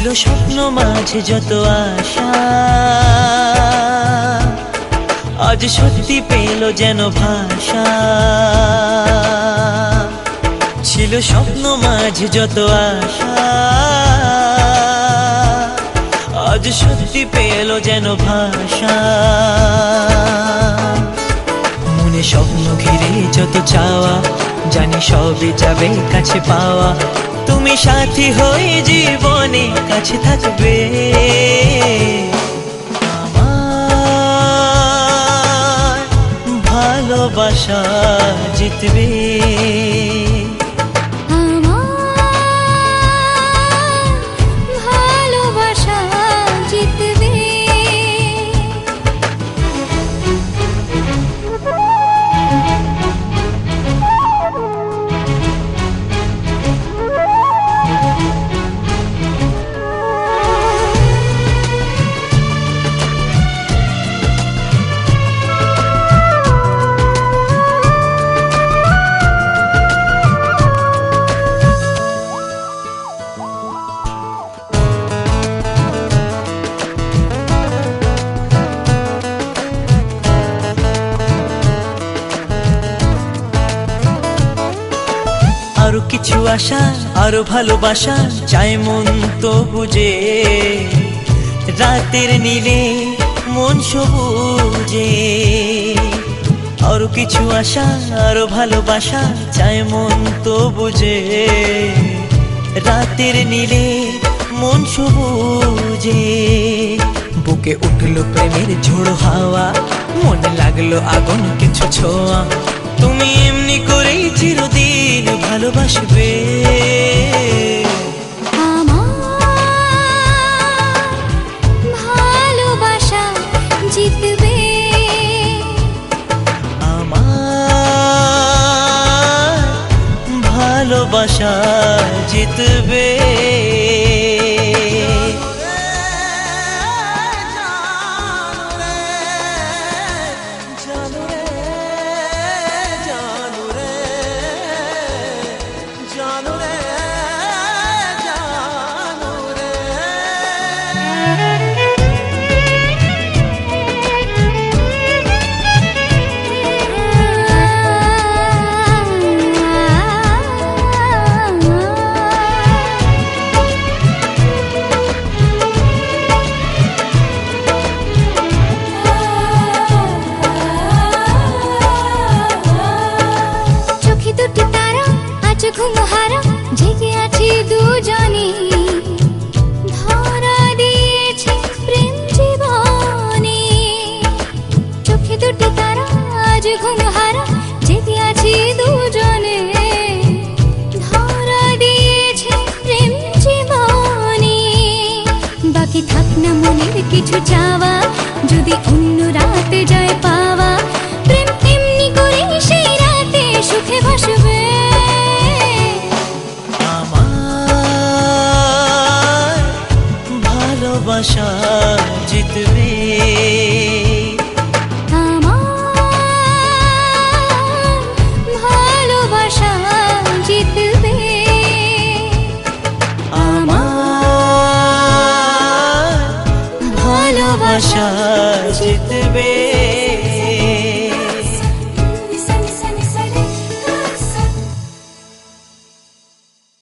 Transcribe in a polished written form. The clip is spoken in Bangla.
স্বপ্ন মাঝে যত আশা, আজ সত্যি পেল যেন ভাষা। ছিল স্বপ্ন মাঝে যত আশা, আজ সত্যি পেল যেন ভাষা। মনে স্বপ্ন ঘিরে যত চাওয়া, জানি সবই যাবে কাছে পাওয়া। তুমি সাথী হয়ে জীবনে কাছে থাকবে, আমার ভালোবাসা জিতবে। আরো কিছু আশা, আরো ভালোবাসা চাই মন তো বুঝে। রাতের নীলে মন সবুজে, আরো কিছু আশা, আরো ভালোবাসা চাই মন তো বুঝে। রাতের নীলে মন সবুজে, বুকে উঠলো প্রেমের ঝোড়ো হাওয়া, মনে লাগলো আগুন কিছু ছোঁয়া। তুমি এমনি করেই চিরদিন ভালোবাসবে, আমার ভালোবাসা জিতবে। আমার ভালোবাসা জিতবে। ঘুমহারা জেগে আছি দুজনে, ধরা দিয়েছে প্রেম জীবনে। চোখে দুটি তারা আজ ঘুমহারা জেগে আছি দুজনে, ধরা দিয়েছে প্রেম জীবনে। বাকি থাক না মনের কিছু চাওয়া, যদি অন্য রাতে যায় পাওয়া। প্রেম এমনি করে সেই রাতে সুখে ভাসবে। ভালোবাসা জিতবে, আমার ভালোবাসা জিতবে। আমার ভালোবাসা জিতবে।